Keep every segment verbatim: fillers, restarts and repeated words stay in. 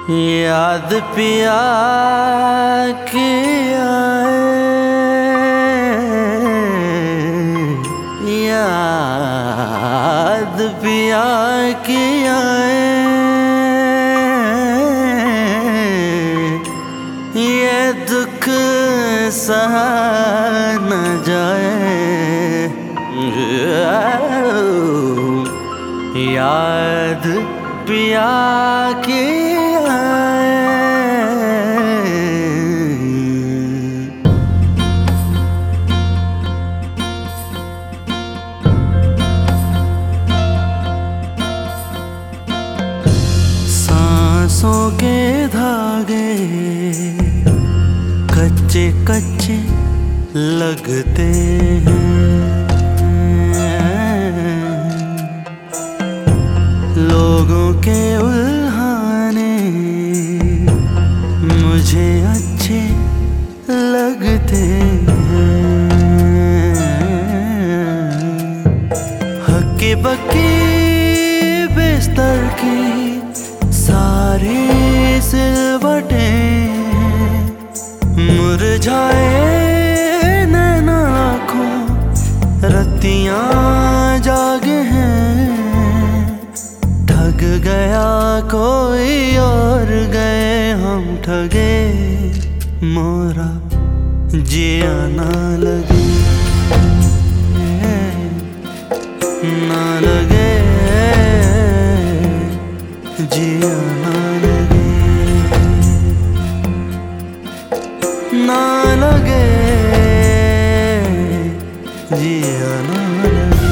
याद पिया के आए, याद पिया के आए, ये दुख सहा न जाए। याद पिया के सांसों के धागे कच्चे कच्चे लगते हैं, लोगों के उल्हाने मुझे अच्छे लगते हैं। हक्की बक्की बिस्तर की सारी सिलवटें, मुरझाए नैना आँखों रत्तियां जागे हैं। ठग गया कोई और गए हम ठगे, मोरा जिया ना लगे ना लगे, जिया ना लगे ना लगे, जिया ना लगे।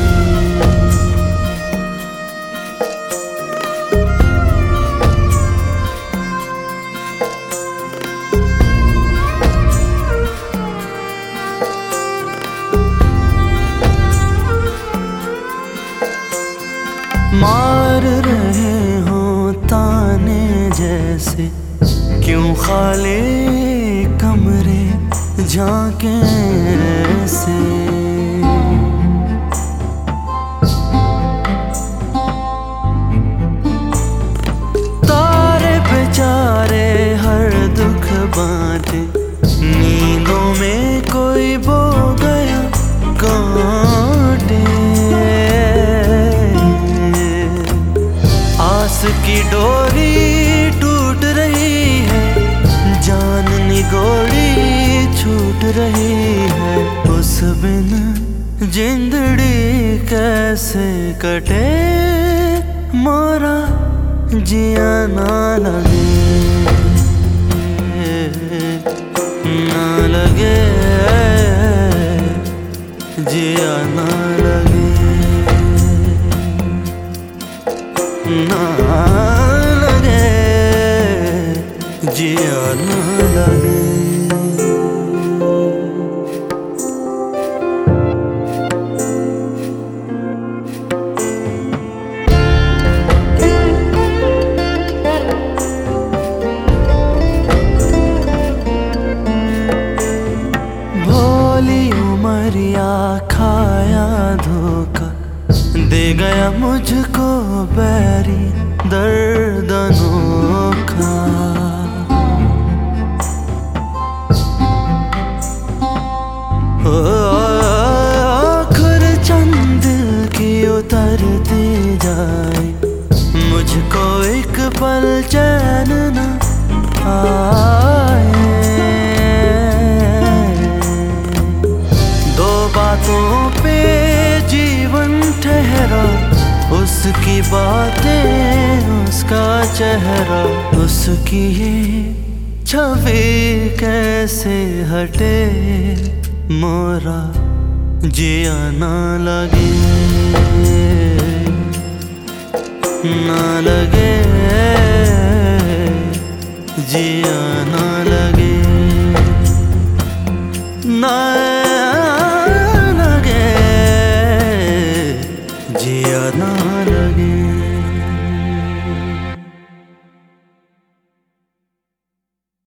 मार रहे हो ताने जैसे, क्यों खाली कमरे झांके से। तारे बेचारे हर दुख बांटे, नींदों में कोई बो गया कांटे। आस की डोरी टूट रही है, जान निगोड़ी छूट रही है। उस बिन जिंदड़ी कैसे कटे, मोरा जिया ना लगे ना लगे, जिया ना लगे ना लगे, जिया ना लगे। भोली उमरिया खाया धोखा, दे गया मुझको बैरी दर्द अनोखा। आखिर चंद की उतरती जाए, मुझको एक पल चैन न आए। दो बातों पे जीवन ठहरा, उसकी बातें उसका चेहरा, उसकी ये छवि कैसे हटे, मोरा जिया ना लगे ना लगे, जिया ना लगे ना